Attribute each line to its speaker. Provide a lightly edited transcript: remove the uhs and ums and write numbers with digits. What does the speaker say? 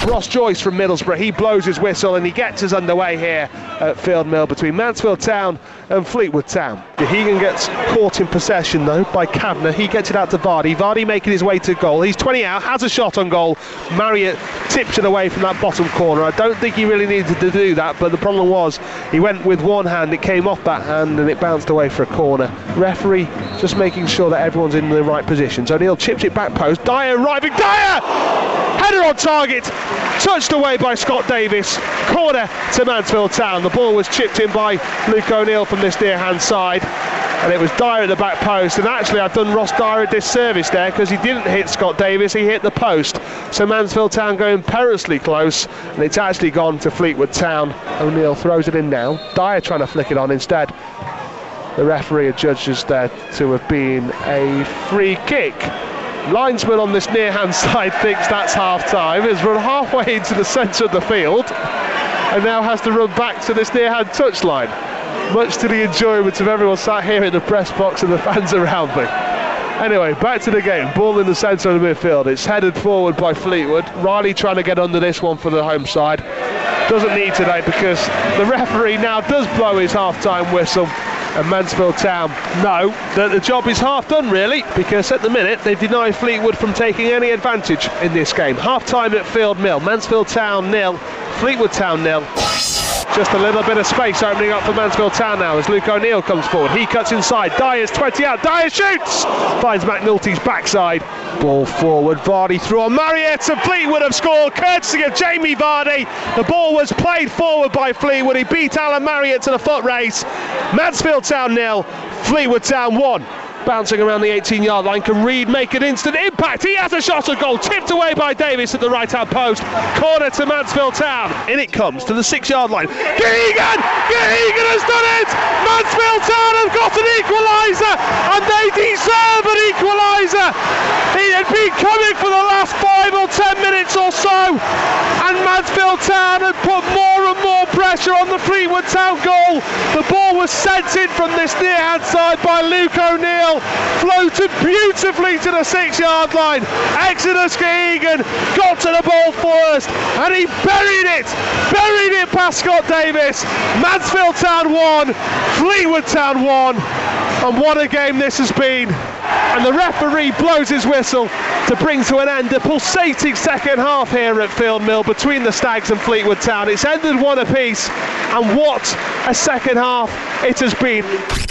Speaker 1: Ross Joyce from Middlesbrough, he blows his whistle and he gets us underway here at Field Mill between Mansfield Town and Fleetwood Town. Geoghegan gets caught in possession though by Kavanagh. He gets it out to Vardy. Vardy making his way to goal. He's 20 out, has a shot on goal. Marriott tips it away from that bottom corner. I don't think he really needed to do that, but the problem was he went with one hand, it came off that hand and it bounced away for a corner. Referee just making sure that everyone's in the right positions. O'Neill chips it back post. Dyer arriving. Dyer! Header on target. Touched away by Scott Davis. Corner to Mansfield Town. The ball was chipped in by Luke O'Neill from this near hand side. And it was Dyer at the back post, and actually I've done Ross Dyer a disservice there because he didn't hit Scott Davis, he hit the post. So Mansfield Town going perilously close, and it's actually gone to Fleetwood Town. O'Neill throws it in now. Dyer trying to flick it on instead. The referee adjudges there to have been a free kick. Linesman on this near hand side thinks that's half time, has run halfway into the centre of the field and now has to run back to this near hand touchline, much to the enjoyment of everyone sat here in the press box and the fans around me. Anyway, back to the game. Ball in the centre of the midfield. It's headed forward by Fleetwood. Riley trying to get under this one for the home side. Doesn't need today because the referee now does blow his half-time whistle. And Mansfield Town know that the job is half done really, because at the minute they deny Fleetwood from taking any advantage in this game. Half-time at Field Mill. Mansfield Town 0, Fleetwood Town 0. Just a little bit of space opening up for Mansfield Town now as Luke O'Neill comes forward. He cuts inside. Dyer's 20 out. Dyer shoots! Finds McNulty's backside. Ball forward. Vardy through on Marriott, and Fleetwood have scored courtesy of Jamie Vardy. The ball was played forward by Fleetwood. He beat Alan Marriott to the foot race. Mansfield Town 0, Fleetwood Town 1. Bouncing around the 18-yard line, can Reid make an instant impact? He has a shot at goal, tipped away by Davis at the right-hand post. Corner to Mansfield Town. In it comes to the 6-yard line. Geoghegan! Geoghegan has done it! Mansfield Town have got an equaliser, and they deserve an equaliser. He had been coming for the last 5 or 10 minutes or so, and Mansfield Town had put more and more pressure on the Fleetwood Town goal. The ball was sent in from this near-hand side by Luke O'Neill. Floated beautifully to the 6-yard line. Exodus Geoghegan got to the ball first and he buried it past Scott Davis. Mansfield Town 1, Fleetwood Town 1, and what a game this has been. And the referee blows his whistle to bring to an end a pulsating second half here at Field Mill between the Stags and Fleetwood Town. It's ended 1 apiece, and what a second half it has been.